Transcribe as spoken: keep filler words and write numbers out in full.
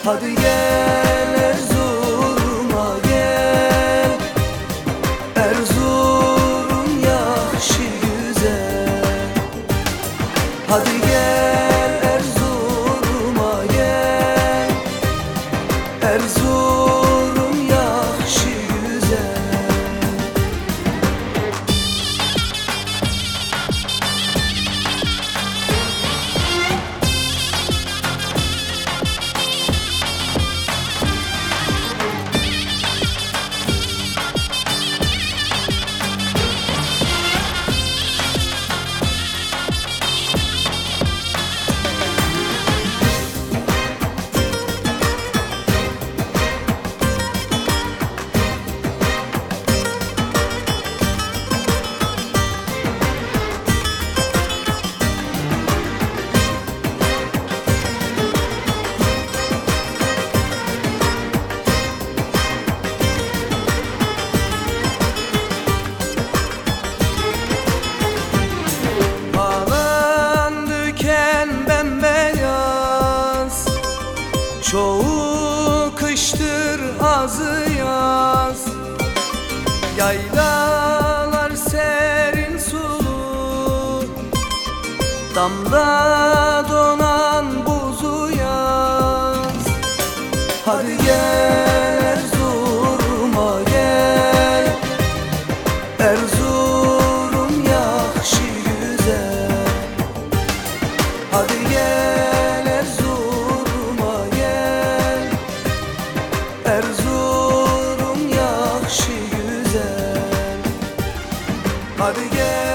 Hadi gel Erzurum'a gel, Erzurum yaxşı güzel. Hadi gel Erzurum'a gel, Erzurum yaxşı güzel. Çoğu kıştır, azı yaz. Yaylalar serin sulu, damda donan buzu yaz. Hadi gel Erzurum'a gel, Erzurum yaxşı güzel. Hadi gel Erzurum'a gel, Erzurum yaxşı güzel. Hadi gel